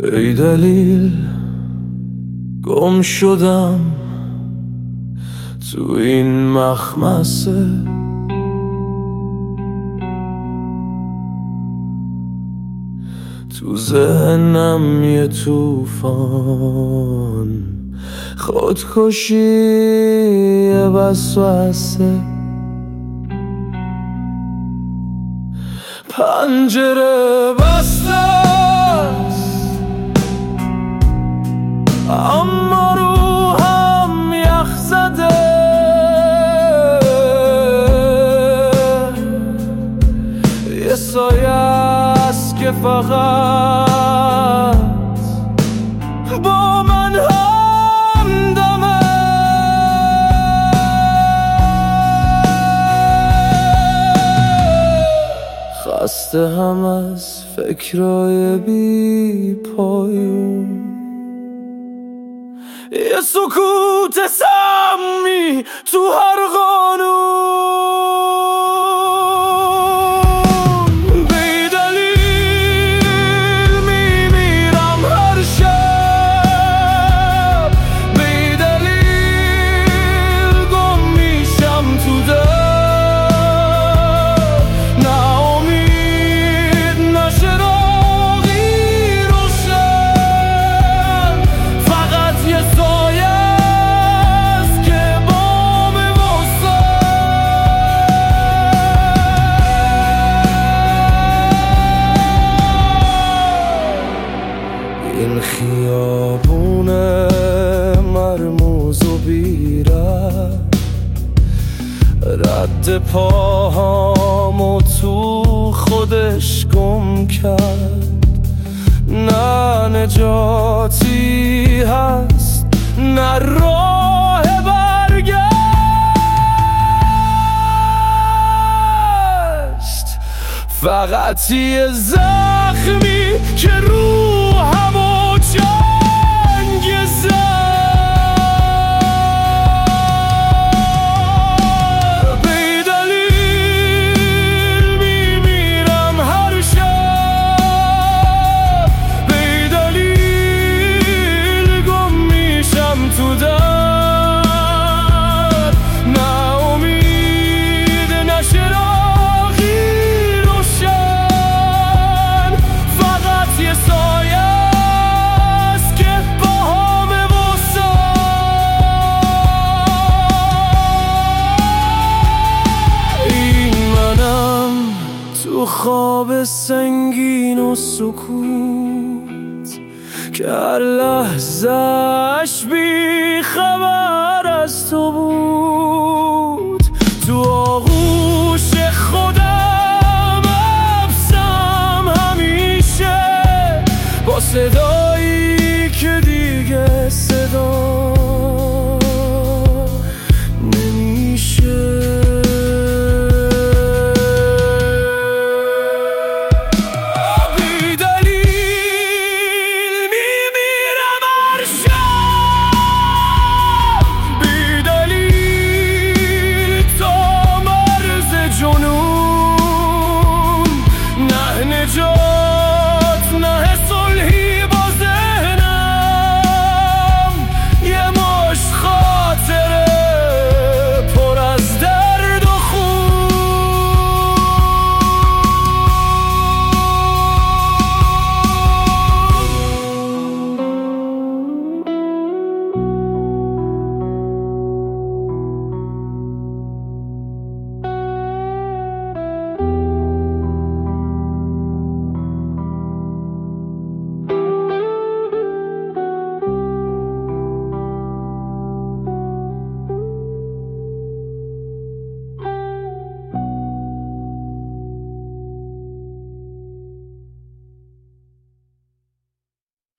ای دلیل گم شدم تو این مخمسه، تو ذهنم یه توفان خودکشی وسوسه، پنجره بسته است اما روحم یخ زده، یه سایه است که فقط با من همدمه، خسته هم از فکرای بی پایون، یه سکوت سمی تو هر قانون، بی دلیل میمیرم هر شب، بی دلیل گم میشم تو در، نه امید نه چراغی روشن، فقط یه سایه است که بام این خیابون مرموز و بیره، رد پاهامو تو خودش گم کرد، نه نجاتی هست نه راه برگشت، فقط یه زخمی که روحمو جنگ زد، بی دلیل میمیرم هر شب، بی دلیل گم میشم تو در، نه امید نه چراغی روشن، فقط یه سایه است که باهامه واسه این منم تو خواب سنگین و سکوت که هر لحظه‌اش بی خبر از تو بود.